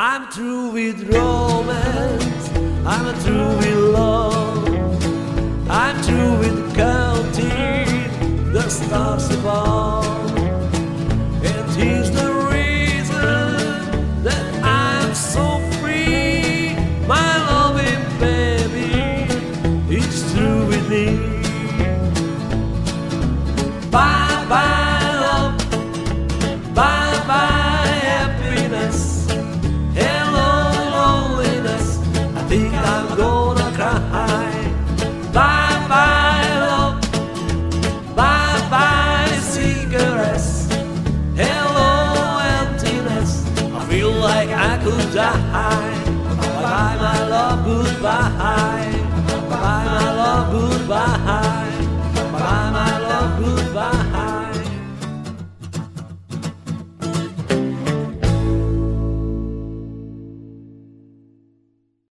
I'm through with romance, I'm through with love, I'm through with counting the stars above. And here's the reason that I'm so free. My loving baby is through with me. Bye bye love, bye bye happiness, hello loneliness, I think I'm gonna cry. Bye bye love, bye bye cigarettes, hello emptiness, I feel like I could die. Bye bye my love, goodbye. Bye bye my love, goodbye.